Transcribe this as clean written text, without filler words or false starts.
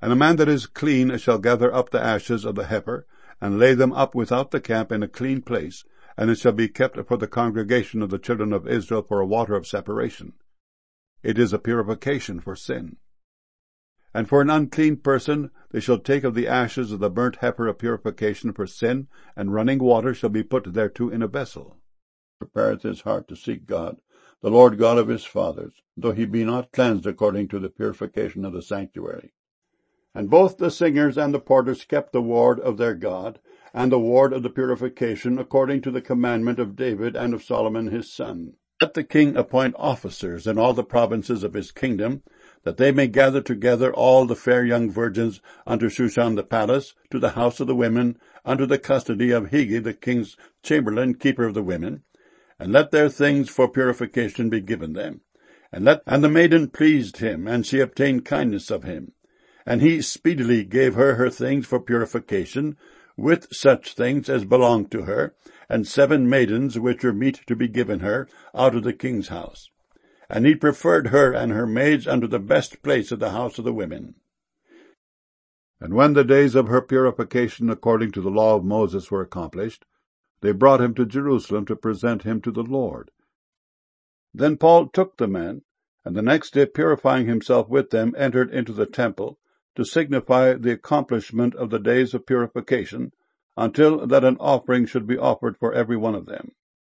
And a man that is clean shall gather up the ashes of the heifer, and lay them up without the camp in a clean place, and it shall be kept for the congregation of the children of Israel for a water of separation. It is a purification for sin. And for an unclean person they shall take of the ashes of the burnt heifer a purification for sin, and running water shall be put thereto in a vessel. Prepareth his heart to seek God, the Lord God of his fathers, though he be not cleansed according to the purification of the sanctuary. And both the singers and the porters kept the ward of their God, and the ward of the purification, according to the commandment of David and of Solomon his son. Let the king appoint officers in all the provinces of his kingdom, that they may gather together all the fair young virgins unto Shushan the palace, to the house of the women, unto the custody of Hegi the king's chamberlain, keeper of the women, and let their things for purification be given them. And the maiden pleased him, and she obtained kindness of him. And he speedily gave her things for purification, with such things as belonged to her, and 7 maidens which were meet to be given her out of the king's house. And he preferred her and her maids unto the best place of the house of the women. And when the days of her purification according to the law of Moses were accomplished, they brought him to Jerusalem to present him to the Lord. Then Paul took the men, and the next day, purifying himself with them, entered into the temple, to signify the accomplishment of the days of purification, until that an offering should be offered for every one of them.